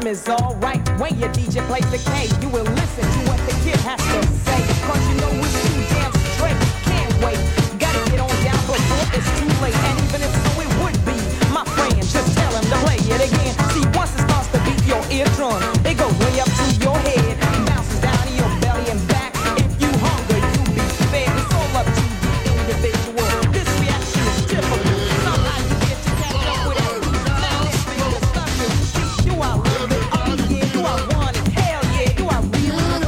is alright. When your DJ plays the K, you will listen to what the kid has to say. Cause you know it's too damn straight. Can't wait, gotta get on down before it's too late. And even if so it would be, my friend, just tell him to play it again. See, once it starts to beat your eardrum, it goes way up to your head, bounces down to your belly and back. If you hunger, you be fed. It's all up to the individual. This reaction is typical. Somehow you get to catch up with that beat. Now let's make discussion. Do I love it? Oh yeah. Do I want it? Hell yeah. Do I really?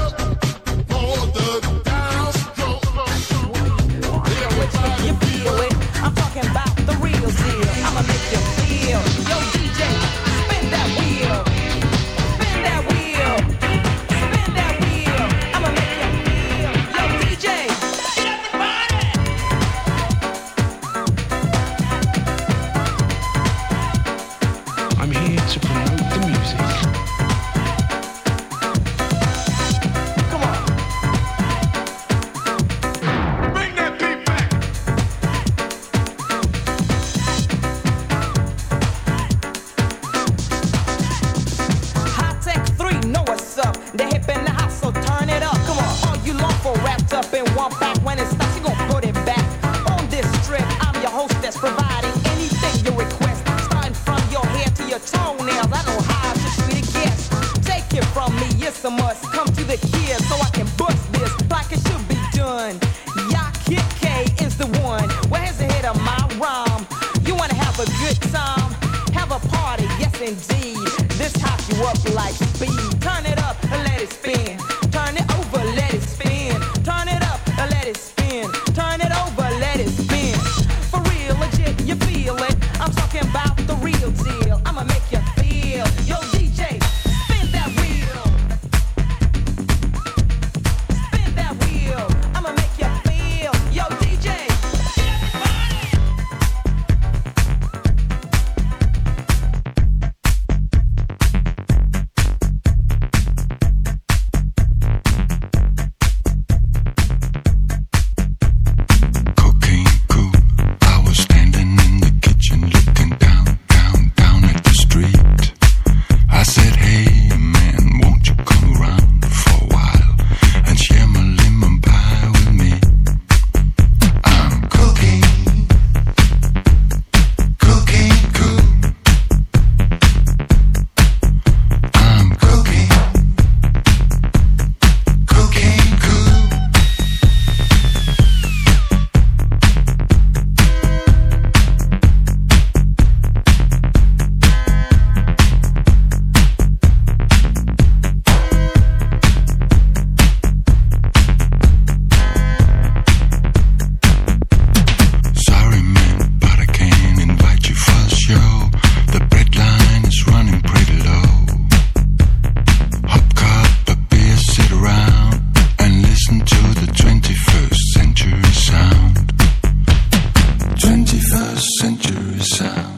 You feel it? I'm talking about the real deal. I'ma make you feel. Yo DJ, spin that wheel. Spin that wheel. Spin that wheel. I'ma make you feel. Yo DJ, get up the body. I'm here to promote the music. Come on. Bring that beat back. High Tech 3, know what's up. The hip in the house, so turn it up. Come on, all you lawful wrapped up in one pack. When it stops, you gon' put it back. On this trip, I'm your hostess, providing anything you request. Starting from your hair to your toenails. I know how to treat a guest. Take it from me, it's a must. Come to the kids so I can bust this like it should be done. Ya Kid K is the one. Where's the head of my rhyme? You wanna have a good time? Have a party, yes indeed. This hop you up like speed. Turn it up and let it spin. Turn it over, let it spin. Turn it up and let it spin. Turn it over, let it spin. For real, legit, you feel it. I'm talking about the real deal. I'ma make you feel. Yo DJ, spin that wheel. Spin that wheel. I'ma make you feel. Yo DJ, get up the body. Cocaine cool. I was standing in the kitchen looking down at the street. I said, hey man, won't you come around for a while and share my lemon pie with me? I'm cooking cool. I'm cooking cool. Sorry man, but I can't invite you for the show. The bread line is running pretty low. Hop cup a beer, sit around and listen to the 21st century sound. 21st century sound.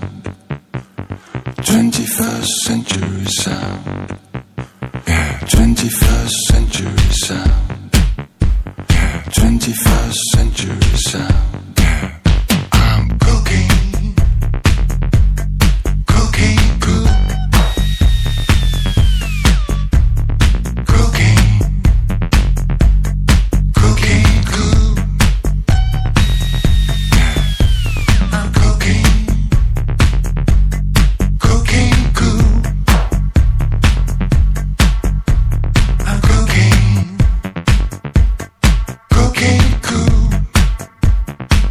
21st century sound. Yeah, 21st century sound. Yeah, 21st century sound. Yeah, I'm cooking cool. Cooking cool. Yeah, I'm cooking cool. I'm cooking cool.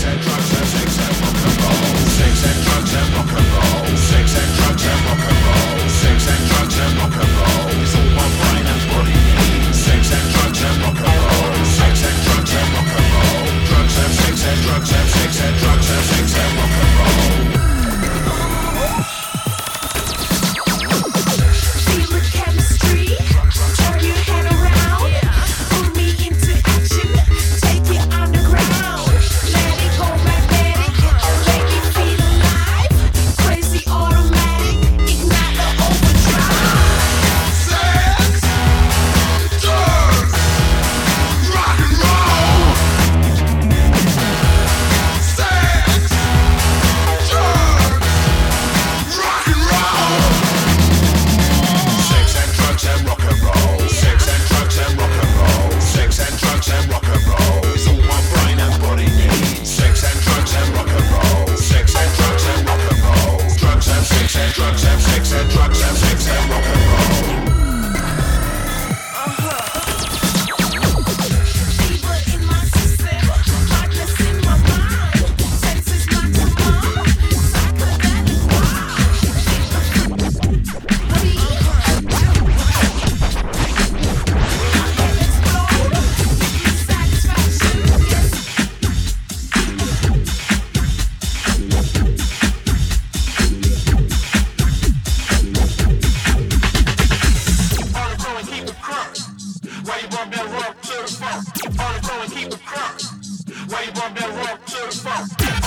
Why you bump that rock to the funk?